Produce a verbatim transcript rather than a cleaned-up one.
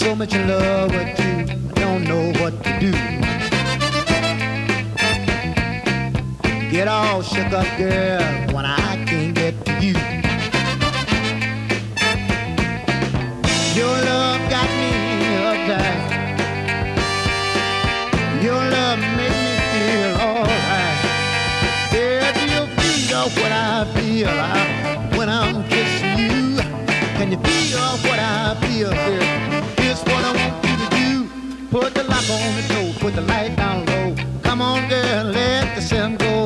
so much in love with you, I don't know what to do. Get all shook up, girl, when I can't get to you. Your love got me uptight. Your love make me feel alright. Yeah, do you feel what I feel when I'm kissing you? Can you feel what I feel, girl? Here's what I want you to do. Put the lock on the door, put the light down low. Come on, girl, let the sun go.